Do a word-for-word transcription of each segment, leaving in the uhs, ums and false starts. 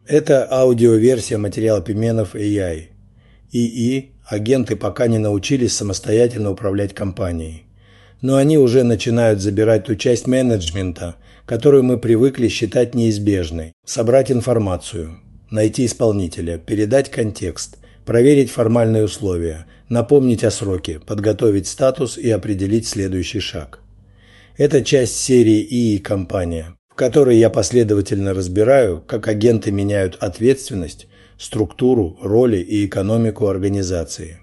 Это аудиоверсия материала Пименов эй ай. ИИ агенты пока не научились самостоятельно управлять компанией. Но они уже начинают забирать ту часть менеджмента, которую мы привыкли считать неизбежной. Собрать информацию, найти исполнителя, передать контекст, проверить формальные условия, напомнить о сроке, подготовить статус и определить следующий шаг. Это часть серии ИИ-компания, в которой я последовательно разбираю, как агенты меняют ответственность, структуру, роли и экономику организации.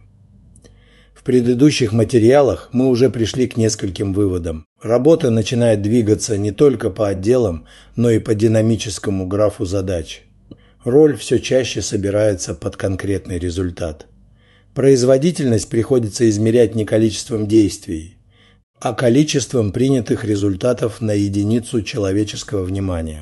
В предыдущих материалах мы уже пришли к нескольким выводам. Работа начинает двигаться не только по отделам, но и по динамическому графу задач. Роль все чаще собирается под конкретный результат. Производительность приходится измерять не количеством действий, а количеством принятых результатов на единицу человеческого внимания.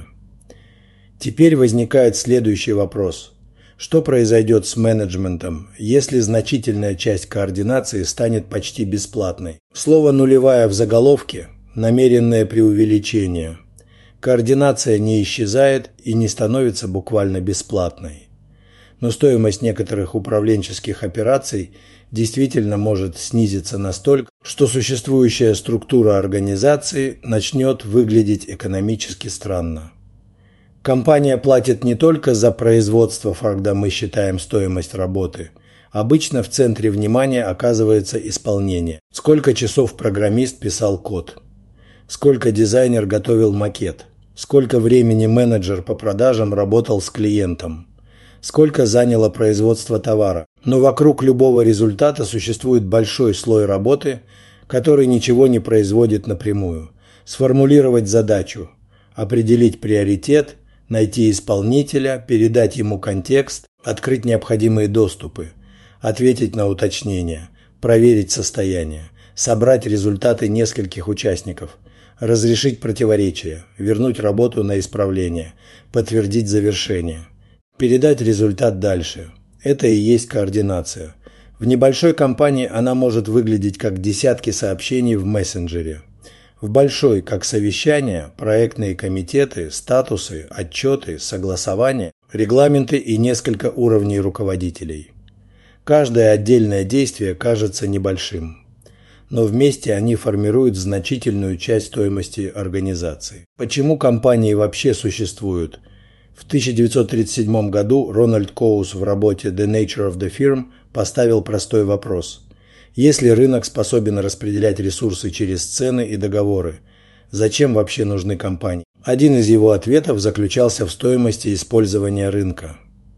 Теперь возникает следующий вопрос. Что произойдет с менеджментом, если значительная часть координации станет почти бесплатной? Слово «нулевая» в заголовке – намеренное преувеличение. Координация не исчезает и не становится буквально бесплатной. Но стоимость некоторых управленческих операций действительно может снизиться настолько, что существующая структура организации начнет выглядеть экономически странно. Компания платит не только за производство, когда мы считаем стоимость работы. Обычно в центре внимания оказывается исполнение. Сколько часов программист писал код? Сколько дизайнер готовил макет? Сколько времени менеджер по продажам работал с клиентом? Сколько заняло производство товара? Но вокруг любого результата существует большой слой работы, который ничего не производит напрямую. Сформулировать задачу, определить приоритет, найти исполнителя, передать ему контекст, открыть необходимые доступы, ответить на уточнения, проверить состояние, собрать результаты нескольких участников, разрешить противоречия, вернуть работу на исправление, подтвердить завершение, передать результат дальше. Это и есть координация. В небольшой компании она может выглядеть как десятки сообщений в мессенджере. В большой, как совещания, проектные комитеты, статусы, отчеты, согласования, регламенты и несколько уровней руководителей. Каждое отдельное действие кажется небольшим, но вместе они формируют значительную часть стоимости организации. Почему компании вообще существуют? В тысяча девятьсот тридцать седьмом году Рональд Коус в работе «The Nature of the Firm» поставил простой вопрос. Если рынок способен распределять ресурсы через цены и договоры, зачем вообще нужны компании? Один из его ответов заключался в стоимости использования рынка.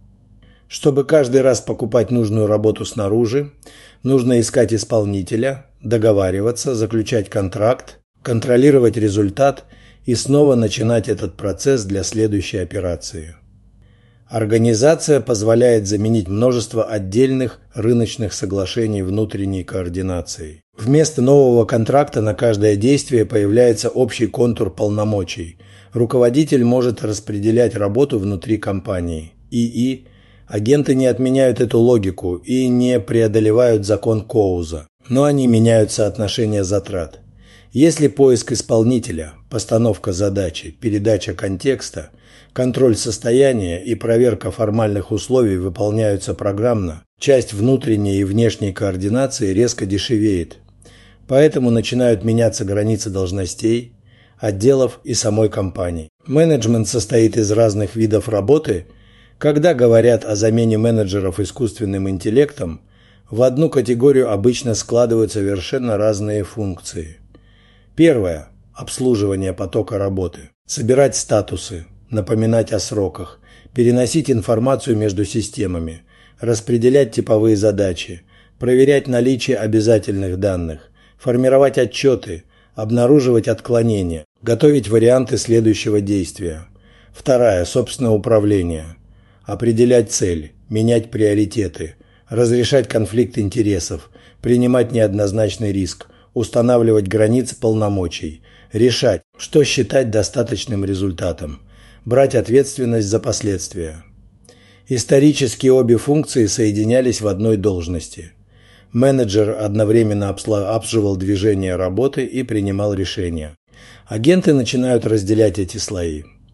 Чтобы каждый раз покупать нужную работу снаружи, нужно искать исполнителя, договариваться, заключать контракт, контролировать результат и снова начинать этот процесс для следующей операции. Организация позволяет заменить множество отдельных рыночных соглашений внутренней координацией. Вместо нового контракта на каждое действие появляется общий контур полномочий. Руководитель может распределять работу внутри компании. ИИ агенты не отменяют эту логику и не преодолевают закон Коуза, но они меняют соотношение затрат. Если поиск исполнителя, постановка задачи, передача контекста, контроль состояния и проверка формальных условий выполняются программно, часть внутренней и внешней координации резко дешевеет. Поэтому начинают меняться границы должностей, отделов и самой компании. Менеджмент состоит из разных видов работы. Когда говорят о замене менеджеров искусственным интеллектом, в одну категорию обычно складывают совершенно разные функции. Первое – обслуживание потока работы. Собирать статусы, напоминать о сроках, переносить информацию между системами, распределять типовые задачи, проверять наличие обязательных данных, формировать отчеты, обнаруживать отклонения, готовить варианты следующего действия. Второе – собственное управление. Определять цель, менять приоритеты, разрешать конфликт интересов, принимать неоднозначный риск, устанавливать границы полномочий, решать, что считать достаточным результатом, брать ответственность за последствия. Исторически обе функции соединялись в одной должности. Менеджер одновременно обслуживал движение работы и принимал решения. Агенты начинают разделять эти слои.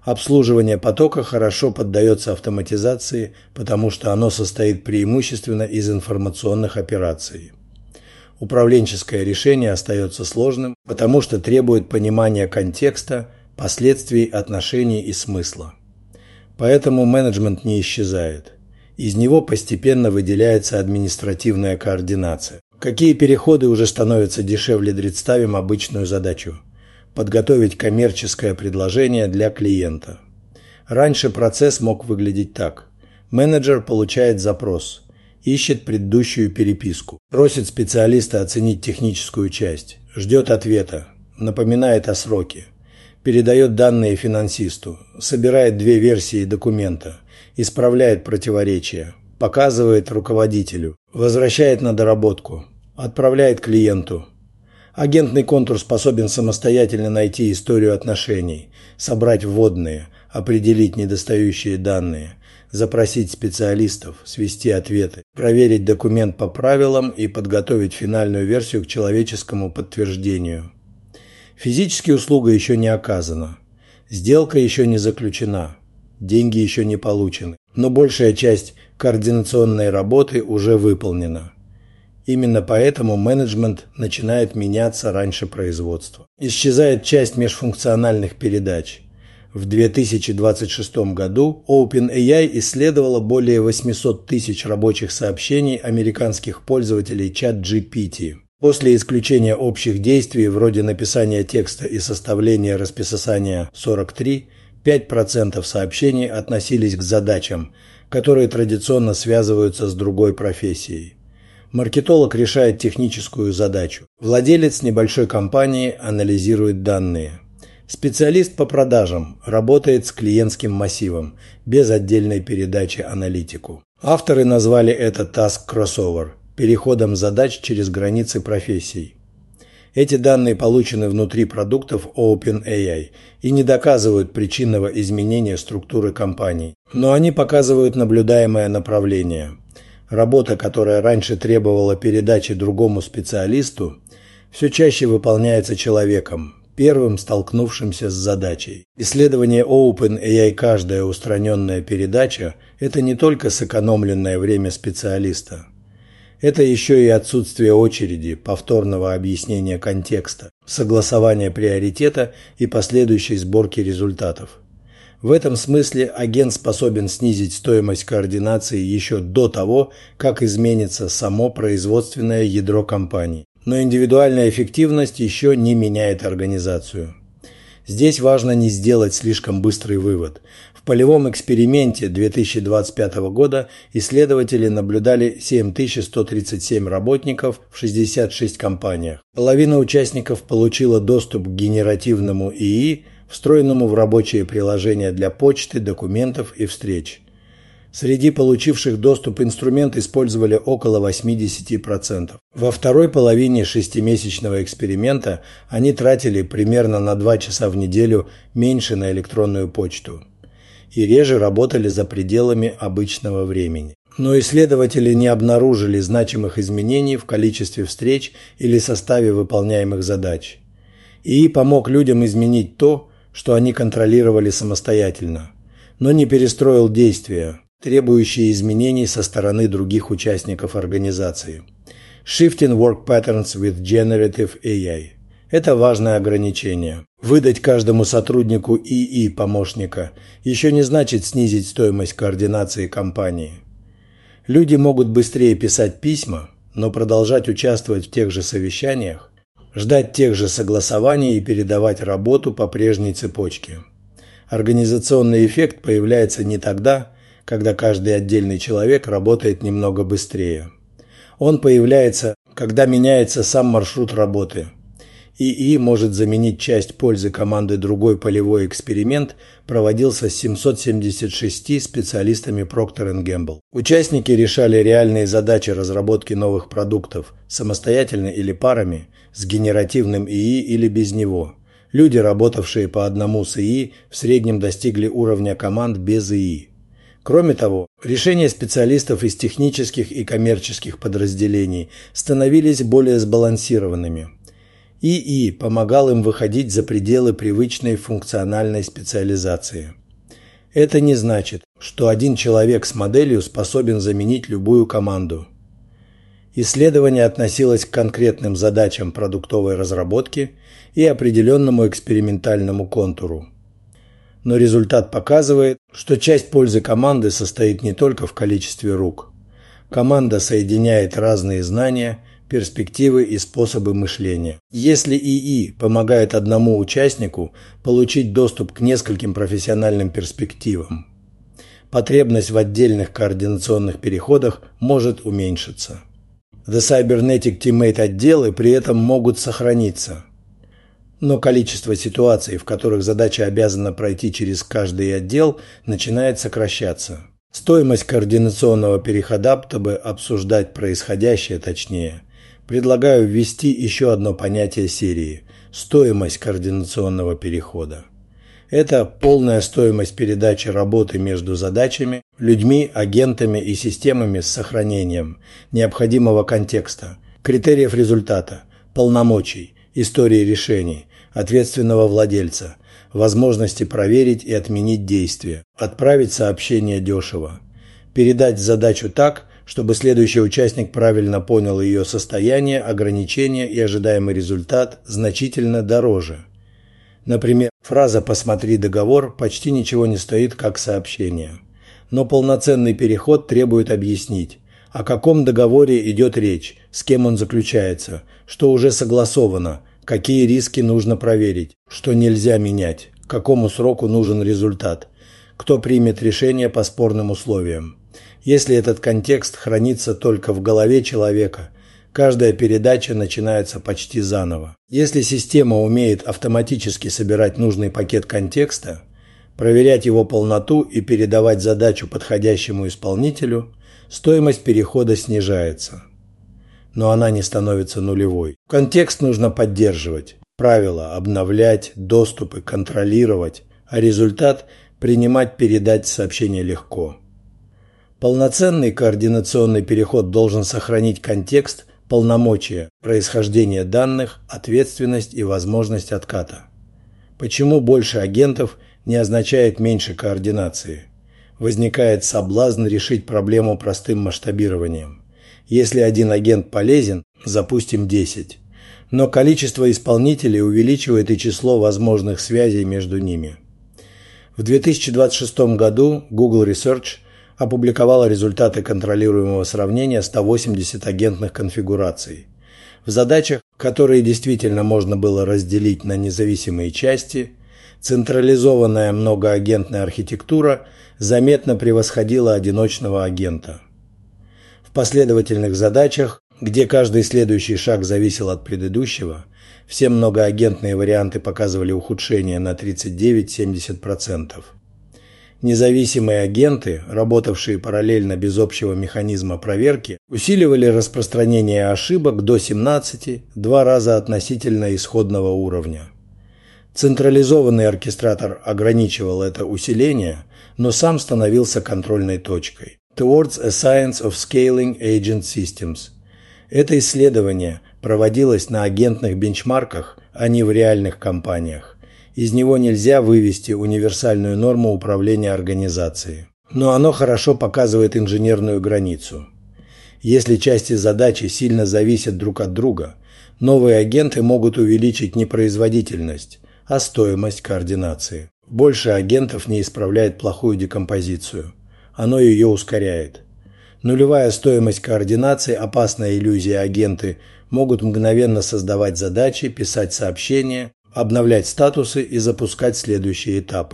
Обслуживание потока хорошо поддается автоматизации, потому что оно состоит преимущественно из информационных операций. Управленческое решение остается сложным, потому что требует понимания контекста, последствий, отношений и смысла. Поэтому менеджмент не исчезает. Из него постепенно выделяется административная координация. Какие переходы уже становятся дешевле, представим обычную задачу – подготовить коммерческое предложение для клиента. Раньше процесс мог выглядеть так. Менеджер получает запрос, ищет предыдущую переписку, просит специалиста оценить техническую часть, ждет ответа, напоминает о сроке, передает данные финансисту, собирает две версии документа, исправляет противоречия, показывает руководителю, возвращает на доработку, отправляет клиенту. Агентный контур способен самостоятельно найти историю отношений, собрать вводные, определить недостающие данные, запросить специалистов, свести ответы, проверить документ по правилам и подготовить финальную версию к человеческому подтверждению. Физически услуга еще не оказана, сделка еще не заключена, деньги еще не получены, но большая часть координационной работы уже выполнена. Именно поэтому менеджмент начинает меняться раньше производства. Исчезает часть межфункциональных передач. В две тысячи двадцать шестом году OpenAI исследовала более восемьсот тысяч рабочих сообщений американских пользователей ChatGPT. После исключения общих действий вроде написания текста и составления расписания сорок три, пять процентов сообщений относились к задачам, которые традиционно связываются с другой профессией. Маркетолог решает техническую задачу. Владелец небольшой компании анализирует данные. Специалист по продажам работает с клиентским массивом, без отдельной передачи аналитику. Авторы назвали это task crossover – переходом задач через границы профессий. Эти данные получены внутри продуктов OpenAI и не доказывают причинного изменения структуры компаний, но они показывают наблюдаемое направление. Работа, которая раньше требовала передачи другому специалисту, все чаще выполняется человеком, первым столкнувшимся с задачей. Исследование OpenAI «Каждая устраненная передача» – это не только сэкономленное время специалиста. Это еще и отсутствие очереди, повторного объяснения контекста, согласования приоритета и последующей сборки результатов. В этом смысле агент способен снизить стоимость координации еще до того, как изменится само производственное ядро компании. Но индивидуальная эффективность еще не меняет организацию. Здесь важно не сделать слишком быстрый вывод. В полевом эксперименте две тысячи двадцать пятого года исследователи наблюдали семь тысяч сто тридцать семь работников в шестидесяти шести компаниях. Половина участников получила доступ к генеративному ИИ, встроенному в рабочие приложения для почты, документов и встреч. Среди получивших доступ инструмент использовали около восемьдесят процентов. Во второй половине шестимесячного эксперимента они тратили примерно на два часа в неделю меньше на электронную почту и реже работали за пределами обычного времени. Но исследователи не обнаружили значимых изменений в количестве встреч или составе выполняемых задач. ИИ помог людям изменить то, что они контролировали самостоятельно, но не перестроил действия, требующие изменений со стороны других участников организации. Shifting work patterns with generative эй ай – это важное ограничение. Выдать каждому сотруднику ИИ-помощника еще не значит снизить стоимость координации компании. Люди могут быстрее писать письма, но продолжать участвовать в тех же совещаниях, ждать тех же согласований и передавать работу по прежней цепочке. Организационный эффект появляется не тогда, когда каждый отдельный человек работает немного быстрее. Он появляется, когда меняется сам маршрут работы. ИИ может заменить часть пользы команды. Другой полевой эксперимент проводился с семьюстами семьдесят шестью специалистами Procter энд Gamble. Участники решали реальные задачи разработки новых продуктов, самостоятельно или парами, с генеративным ИИ или без него. Люди, работавшие по одному с ИИ, в среднем достигли уровня команд без ИИ. Кроме того, решения специалистов из технических и коммерческих подразделений становились более сбалансированными. ИИ помогал им выходить за пределы привычной функциональной специализации. Это не значит, что один человек с моделью способен заменить любую команду. Исследование относилось к конкретным задачам продуктовой разработки и определенному экспериментальному контуру. Но результат показывает, что часть пользы команды состоит не только в количестве рук. Команда соединяет разные знания, перспективы и способы мышления. Если ИИ помогает одному участнику получить доступ к нескольким профессиональным перспективам, потребность в отдельных координационных переходах может уменьшиться. The Cybernetic Teammate отделы при этом могут сохраниться. Но количество ситуаций, в которых задача обязана пройти через каждый отдел, начинает сокращаться. Стоимость координационного перехода, чтобы обсуждать происходящее точнее, предлагаю ввести еще одно понятие серии – стоимость координационного перехода. Это полная стоимость передачи работы между задачами, людьми, агентами и системами с сохранением необходимого контекста, критериев результата, полномочий, истории решений, ответственного владельца, возможности проверить и отменить действие, отправить сообщение дешево, передать задачу так, чтобы следующий участник правильно понял ее состояние, ограничения и ожидаемый результат значительно дороже. Например, фраза «посмотри договор» почти ничего не стоит как сообщение. Но полноценный переход требует объяснить, о каком договоре идет речь, с кем он заключается, что уже согласовано, какие риски нужно проверить, что нельзя менять, к какому сроку нужен результат, кто примет решение по спорным условиям. Если этот контекст хранится только в голове человека, каждая передача начинается почти заново. Если система умеет автоматически собирать нужный пакет контекста, проверять его полноту и передавать задачу подходящему исполнителю, стоимость перехода снижается. Но она не становится нулевой. Контекст нужно поддерживать, правила обновлять, доступы контролировать, а результат принимать, передать сообщение легко. Полноценный координационный переход должен сохранить контекст, полномочия, происхождение данных, ответственность и возможность отката. Почему больше агентов не означает меньше координации? Возникает соблазн решить проблему простым масштабированием. Если один агент полезен, запустим десять. Но количество исполнителей увеличивает и число возможных связей между ними. В две тысячи двадцать шестом году Google Research опубликовала результаты контролируемого сравнения ста восьмидесяти агентных конфигураций. В задачах, которые действительно можно было разделить на независимые части, централизованная многоагентная архитектура заметно превосходила одиночного агента. В последовательных задачах, где каждый следующий шаг зависел от предыдущего, все многоагентные варианты показывали ухудшение на тридцать девять - семьдесят процентов. Независимые агенты, работавшие параллельно без общего механизма проверки, усиливали распространение ошибок до семнадцати, два раза относительно исходного уровня. Централизованный оркестратор ограничивал это усиление, но сам становился контрольной точкой. Towards a Science of Scaling Agent Systems. Это исследование проводилось на агентных бенчмарках, а не в реальных компаниях. Из него нельзя вывести универсальную норму управления организацией. Но оно хорошо показывает инженерную границу. Если части задачи сильно зависят друг от друга, новые агенты могут увеличить не производительность, а стоимость координации. Больше агентов не исправляет плохую декомпозицию. Оно ее ускоряет. Нулевая стоимость координации, опасная иллюзия: агенты могут мгновенно создавать задачи, писать сообщения, обновлять статусы и запускать следующие этапы.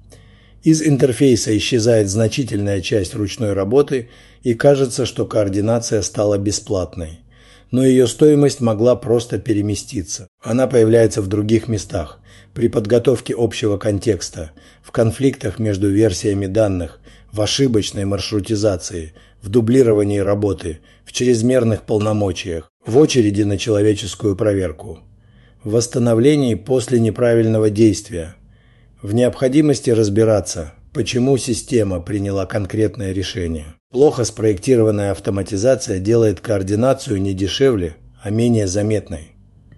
Из интерфейса исчезает значительная часть ручной работы, и кажется, что координация стала бесплатной. Но ее стоимость могла просто переместиться. Она появляется в других местах, при подготовке общего контекста, в конфликтах между версиями данных, в ошибочной маршрутизации, в дублировании работы, в чрезмерных полномочиях, в очереди на человеческую проверку, в восстановлении после неправильного действия, в необходимости разбираться, почему система приняла конкретное решение. Плохо спроектированная автоматизация делает координацию не дешевле, а менее заметной.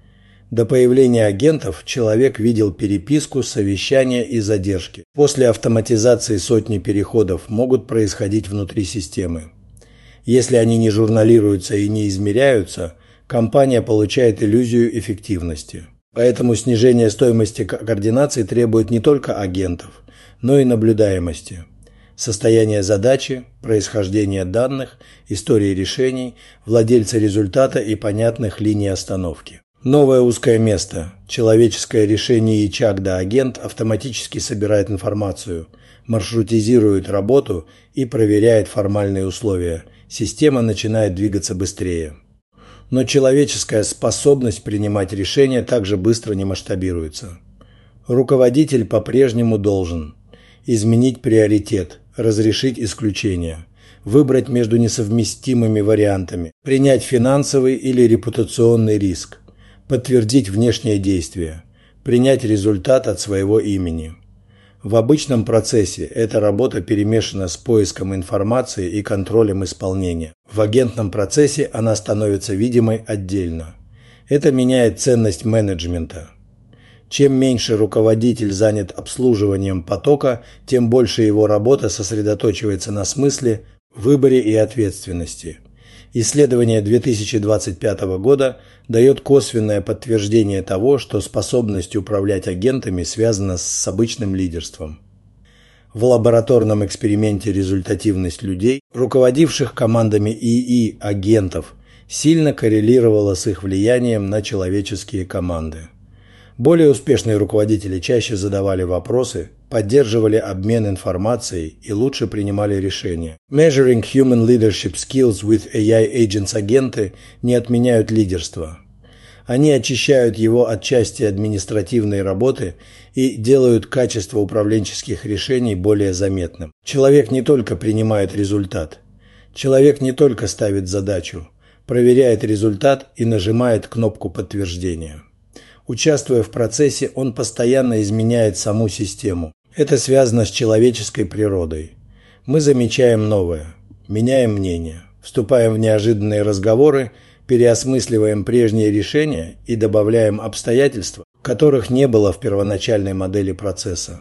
До появления агентов человек видел переписку, совещания и задержки. После автоматизации сотни переходов могут происходить внутри системы. Если они не журналируются и не измеряются, компания получает иллюзию эффективности. Поэтому снижение стоимости координации требует не только агентов, но и наблюдаемости. Состояние задачи, происхождение данных, истории решений, владельца результата и понятных линий остановки. Новое узкое место. Человеческое решение ячаг-да-агент автоматически собирает информацию, маршрутизирует работу и проверяет формальные условия. Система начинает двигаться быстрее. Но человеческая способность принимать решения также быстро не масштабируется. Руководитель по-прежнему должен изменить приоритет, разрешить исключения, выбрать между несовместимыми вариантами, принять финансовый или репутационный риск, подтвердить внешнее действие, принять результат от своего имени. В обычном процессе эта работа перемешана с поиском информации и контролем исполнения. В агентном процессе она становится видимой отдельно. Это меняет ценность менеджмента. Чем меньше руководитель занят обслуживанием потока, тем больше его работа сосредоточивается на смысле, выборе и ответственности. Исследование две тысячи двадцать пятого года дает косвенное подтверждение того, что способность управлять агентами связана с обычным лидерством. В лабораторном эксперименте результативность людей, руководивших командами ИИ агентов, сильно коррелировала с их влиянием на человеческие команды. Более успешные руководители чаще задавали вопросы, поддерживали обмен информацией и лучше принимали решения. Measuring Human Leadership Skills with эй ай Agents агенты не отменяют лидерство. Они очищают его от части административной работы и делают качество управленческих решений более заметным. Человек не только принимает результат. Человек не только ставит задачу, проверяет результат и нажимает кнопку подтверждения. Участвуя в процессе, он постоянно изменяет саму систему. Это связано с человеческой природой. Мы замечаем новое, меняем мнение, вступаем в неожиданные разговоры, переосмысливаем прежние решения и добавляем обстоятельства, которых не было в первоначальной модели процесса.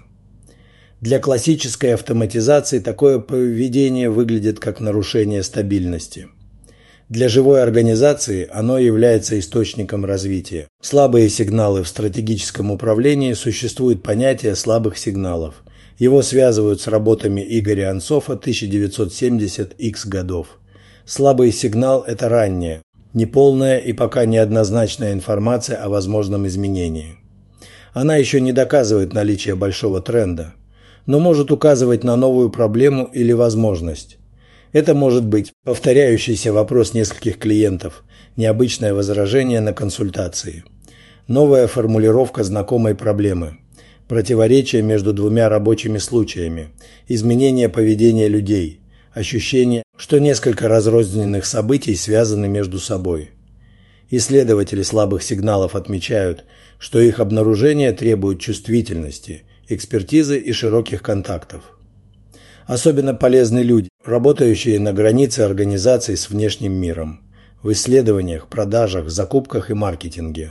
Для классической автоматизации такое поведение выглядит как нарушение стабильности. Для живой организации оно является источником развития. Слабые сигналы в стратегическом управлении. Существует понятие слабых сигналов. Его связывают с работами Игоря Анцофа тысяча девятьсот семидесятых икс годов. Слабый сигнал – это ранняя, неполная и пока неоднозначная информация о возможном изменении. Она еще не доказывает наличие большого тренда, но может указывать на новую проблему или возможность. Это может быть повторяющийся вопрос нескольких клиентов, необычное возражение на консультации, новая формулировка знакомой проблемы, противоречие между двумя рабочими случаями, изменение поведения людей, ощущение, что несколько разрозненных событий связаны между собой. Исследователи слабых сигналов отмечают, что их обнаружение требует чувствительности, экспертизы и широких контактов. Особенно полезны люди, работающие на границе организаций с внешним миром, в исследованиях, продажах, закупках и маркетинге.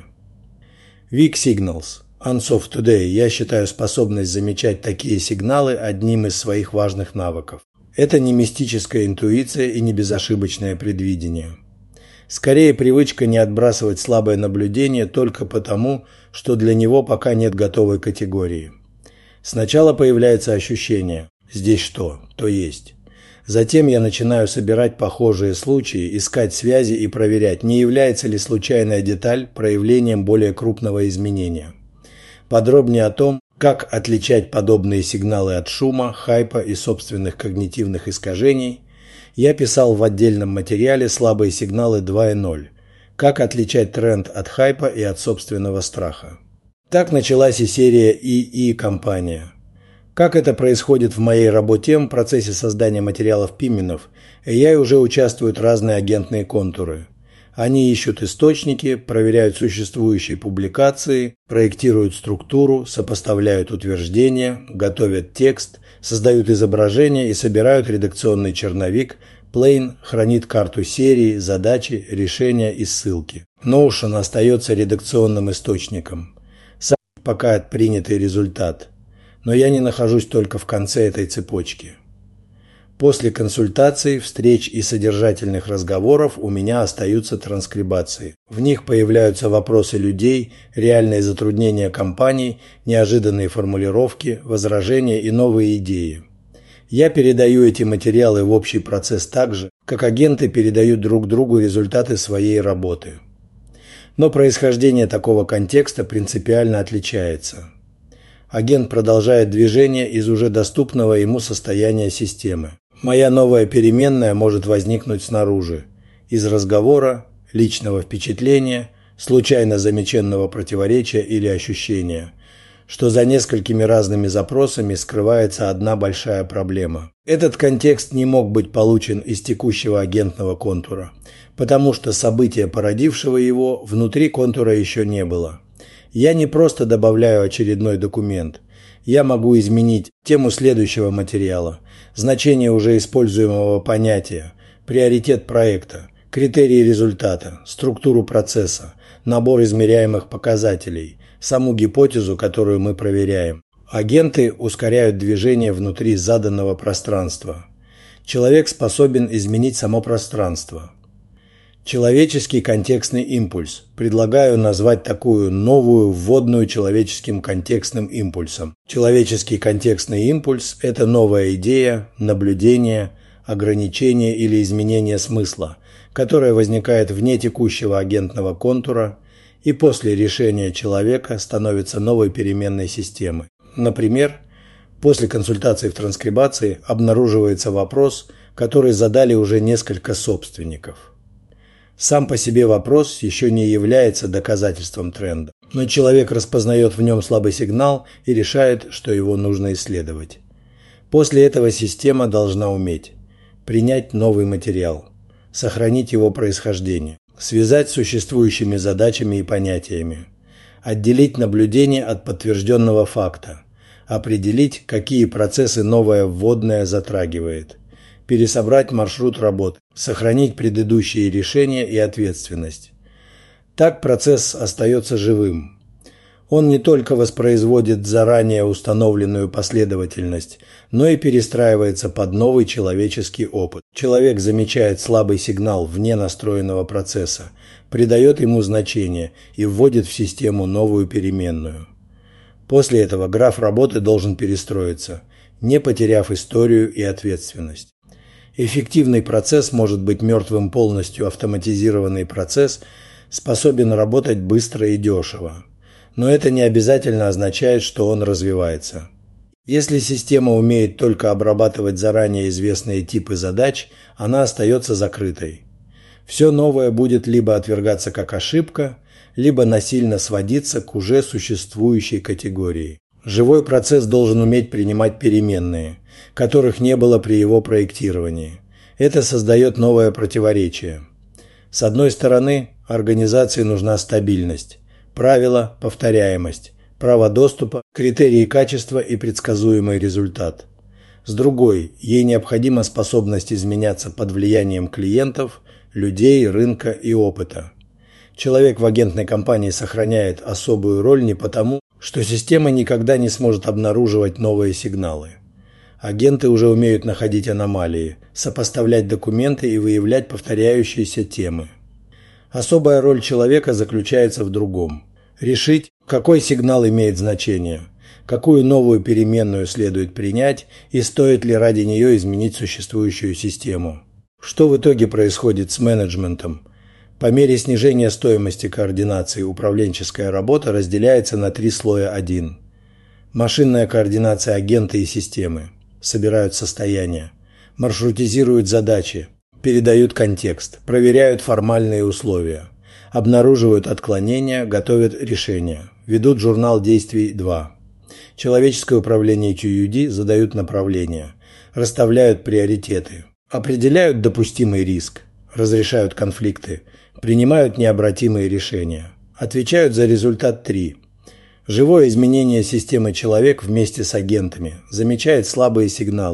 Weak Signals. Ansoff Today. Я считаю способность замечать такие сигналы одним из своих важных навыков. Это не мистическая интуиция и не безошибочное предвидение. Скорее, привычка не отбрасывать слабое наблюдение только потому, что для него пока нет готовой категории. Сначала появляется ощущение «здесь что, то есть». Затем я начинаю собирать похожие случаи, искать связи и проверять, не является ли случайная деталь проявлением более крупного изменения. Подробнее о том, как отличать подобные сигналы от шума, хайпа и собственных когнитивных искажений, я писал в отдельном материале «Слабые сигналы два ноль. Как отличать тренд от хайпа и от собственного страха». Так началась и серия ИИ-компания. Как это происходит в моей работе в процессе создания материалов Пименов, эй ай уже участвуют разные агентные контуры. Они ищут источники, проверяют существующие публикации, проектируют структуру, сопоставляют утверждения, готовят текст, создают изображения и собирают редакционный черновик, Plane хранит карту серии, задачи, решения и ссылки. Notion остается редакционным источником. Сам пока принятый результат. Но я не нахожусь только в конце этой цепочки. После консультаций, встреч и содержательных разговоров у меня остаются транскрибации. В них появляются вопросы людей, реальные затруднения компаний, неожиданные формулировки, возражения и новые идеи. Я передаю эти материалы в общий процесс так же, как агенты передают друг другу результаты своей работы. Но происхождение такого контекста принципиально отличается. Агент продолжает движение из уже доступного ему состояния системы. Моя новая переменная может возникнуть снаружи, из разговора, личного впечатления, случайно замеченного противоречия или ощущения, что за несколькими разными запросами скрывается одна большая проблема. Этот контекст не мог быть получен из текущего агентного контура, потому что события, породившего его, внутри контура еще не было. Я не просто добавляю очередной документ. Я могу изменить тему следующего материала, значение уже используемого понятия, приоритет проекта, критерии результата, структуру процесса, набор измеряемых показателей, саму гипотезу, которую мы проверяем. Агенты ускоряют движение внутри заданного пространства. Человек способен изменить само пространство. Человеческий контекстный импульс. Предлагаю назвать такую новую вводную человеческим контекстным импульсом. Человеческий контекстный импульс – это новая идея, наблюдение, ограничение или изменение смысла, которое возникает вне текущего агентного контура и после решения человека становится новой переменной системы. Например, после консультации в транскрибации обнаруживается вопрос, который задали уже несколько собственников. Сам по себе вопрос еще не является доказательством тренда, но человек распознает в нем слабый сигнал и решает, что его нужно исследовать. После этого система должна уметь принять новый материал, сохранить его происхождение, связать с существующими задачами и понятиями, отделить наблюдение от подтвержденного факта, определить, какие процессы новая вводная затрагивает, пересобрать маршрут работы, сохранить предыдущие решения и ответственность. Так процесс остается живым. Он не только воспроизводит заранее установленную последовательность, но и перестраивается под новый человеческий опыт. Человек замечает слабый сигнал вне настроенного процесса, придает ему значение и вводит в систему новую переменную. После этого граф работы должен перестроиться, не потеряв историю и ответственность. Эффективный процесс может быть мертвым. Полностью автоматизированный процесс способен работать быстро и дешево. Но это не обязательно означает, что он развивается. Если система умеет только обрабатывать заранее известные типы задач, она остается закрытой. Все новое будет либо отвергаться как ошибка, либо насильно сводиться к уже существующей категории. Живой процесс должен уметь принимать переменные, которых не было при его проектировании. Это создает новое противоречие. С одной стороны, организации нужна стабильность, правила, повторяемость, право доступа, критерии качества и предсказуемый результат. С другой, ей необходима способность изменяться под влиянием клиентов, людей, рынка и опыта. Человек в агентной компании сохраняет особую роль не потому, что система никогда не сможет обнаруживать новые сигналы. Агенты уже умеют находить аномалии, сопоставлять документы и выявлять повторяющиеся темы. Особая роль человека заключается в другом. Решить, какой сигнал имеет значение, какую новую переменную следует принять и стоит ли ради нее изменить существующую систему. Что в итоге происходит с менеджментом? По мере снижения стоимости координации управленческая работа разделяется на три слоя один. Машинная координация агента и системы. Собирают состояния. Маршрутизируют задачи. Передают контекст. Проверяют формальные условия. Обнаруживают отклонения. Готовят решения. Ведут журнал действий два. Человеческое управление кью ю ди задают направления. Расставляют приоритеты. Определяют допустимый риск. Разрешают конфликты. Принимают необратимые решения. Отвечают за результат три. Живое изменение системы человек вместе с агентами замечает слабые сигналы,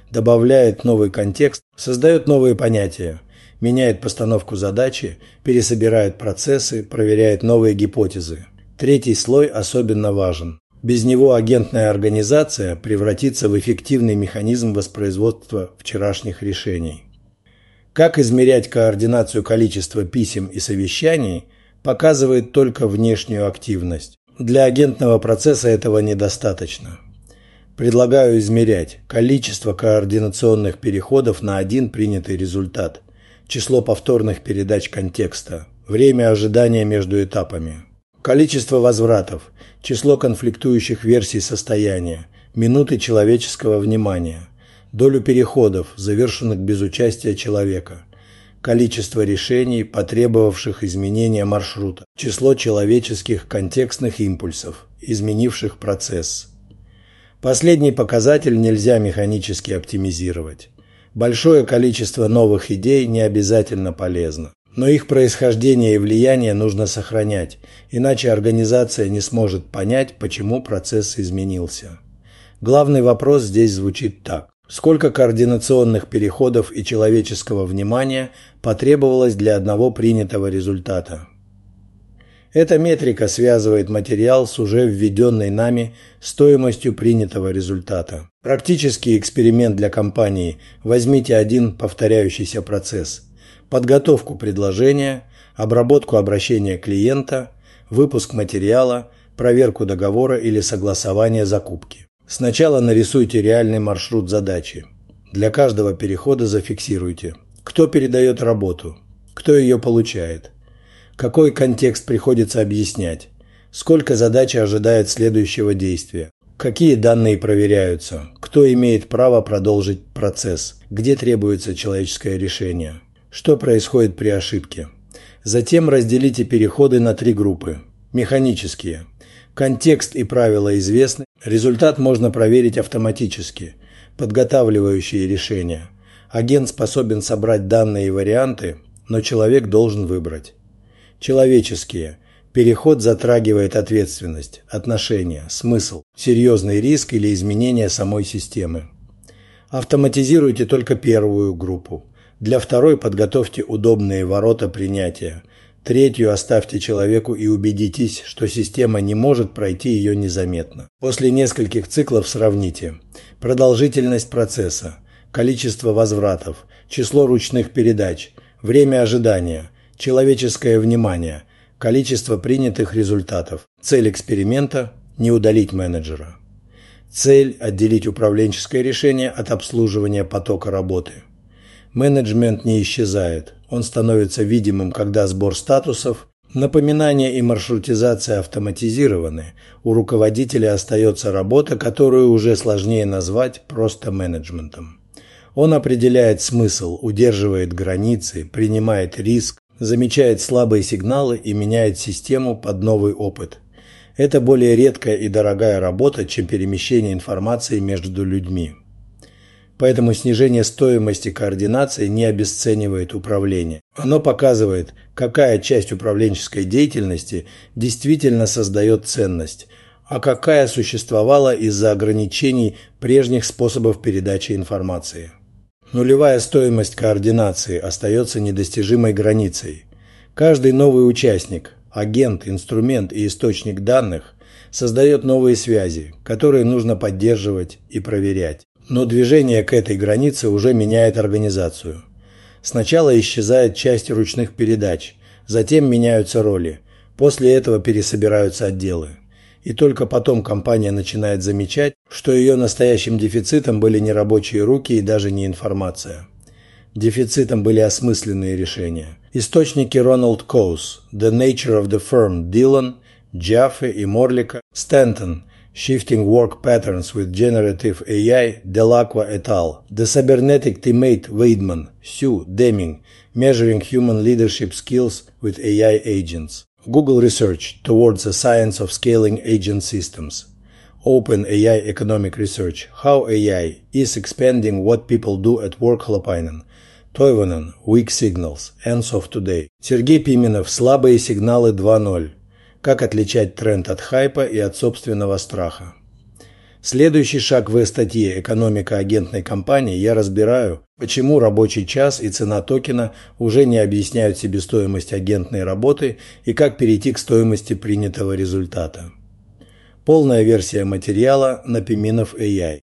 добавляет новый контекст, создает новые понятия, меняет постановку задачи, пересобирает процессы, проверяет новые гипотезы. Третий слой особенно важен. Без него агентная организация превратится в эффективный механизм воспроизводства вчерашних решений. Как измерять координацию количества писем и совещаний, показывает только внешнюю активность. Для агентного процесса этого недостаточно. Предлагаю измерять количество координационных переходов на один принятый результат, число повторных передач контекста, время ожидания между этапами, количество возвратов, число конфликтующих версий состояния, минуты человеческого внимания, долю переходов, завершенных без участия человека, количество решений, потребовавших изменения маршрута, число человеческих контекстных импульсов, изменивших процесс. Последний показатель нельзя механически оптимизировать. Большое количество новых идей не обязательно полезно, но их происхождение и влияние нужно сохранять, иначе организация не сможет понять, почему процесс изменился. Главный вопрос здесь звучит так. Сколько координационных переходов и человеческого внимания потребовалось для одного принятого результата? Эта метрика связывает материал с уже введенной нами стоимостью принятого результата. Практический эксперимент для компании. Возьмите один повторяющийся процесс. Подготовку предложения, обработку обращения клиента, выпуск материала, проверку договора или согласование закупки. Сначала нарисуйте реальный маршрут задачи. Для каждого перехода зафиксируйте, кто передает работу, кто ее получает, какой контекст приходится объяснять, сколько задача ожидает следующего действия, какие данные проверяются, кто имеет право продолжить процесс, где требуется человеческое решение, что происходит при ошибке. Затем разделите переходы на три группы. Механические. Контекст и правила известны, результат можно проверить автоматически. Подготавливающие решения. Агент способен собрать данные и варианты, но человек должен выбрать. Человеческие. Переход затрагивает ответственность, отношения, смысл, серьезный риск или изменение самой системы. Автоматизируйте только первую группу. Для второй подготовьте удобные ворота принятия. Третью оставьте человеку и убедитесь, что система не может пройти ее незаметно. После нескольких циклов сравните продолжительность процесса, количество возвратов, число ручных передач, время ожидания, человеческое внимание, количество принятых результатов. Цель эксперимента – не удалить менеджера. Цель – отделить управленческое решение от обслуживания потока работы. Менеджмент не исчезает, он становится видимым, когда сбор статусов, напоминания и маршрутизация автоматизированы, у руководителя остается работа, которую уже сложнее назвать просто менеджментом. Он определяет смысл, удерживает границы, принимает риск, замечает слабые сигналы и меняет систему под новый опыт. Это более редкая и дорогая работа, чем перемещение информации между людьми. Поэтому снижение стоимости координации не обесценивает управление. Оно показывает, какая часть управленческой деятельности действительно создает ценность, а какая существовала из-за ограничений прежних способов передачи информации. Нулевая стоимость координации остается недостижимой границей. Каждый новый участник, агент, инструмент и источник данных создает новые связи, которые нужно поддерживать и проверять. Но движение к этой границе уже меняет организацию. Сначала исчезает часть ручных передач, затем меняются роли, после этого пересобираются отделы. И только потом компания начинает замечать, что ее настоящим дефицитом были не рабочие руки и даже не информация. Дефицитом были осмысленные решения. Источники Рональд Коус, The Nature of the Firm, Дилан, Джаффе и Морлика, Стэнтон, Shifting Work Patterns with Generative эй ай, Delacqua et al. The Cybernetic Teammate, Weidman, Sue, Deming, Measuring Human Leadership Skills with эй ай Agents. Google Research, Towards a Science of Scaling Agent Systems. OpenAI Economic Research, How эй ай is Expanding What People Do at Work, Хлопайнен. Тойвонен, Weak Signals, Ends of Today. Сергей Пименов, Слабые сигналы два ноль. Как отличать тренд от хайпа и от собственного страха. Следующий шаг в статье «Экономика агентной компании» я разбираю, почему рабочий час и цена токена уже не объясняют себестоимость агентной работы и как перейти к стоимости принятого результата. Полная версия материала на Piminov эй ай.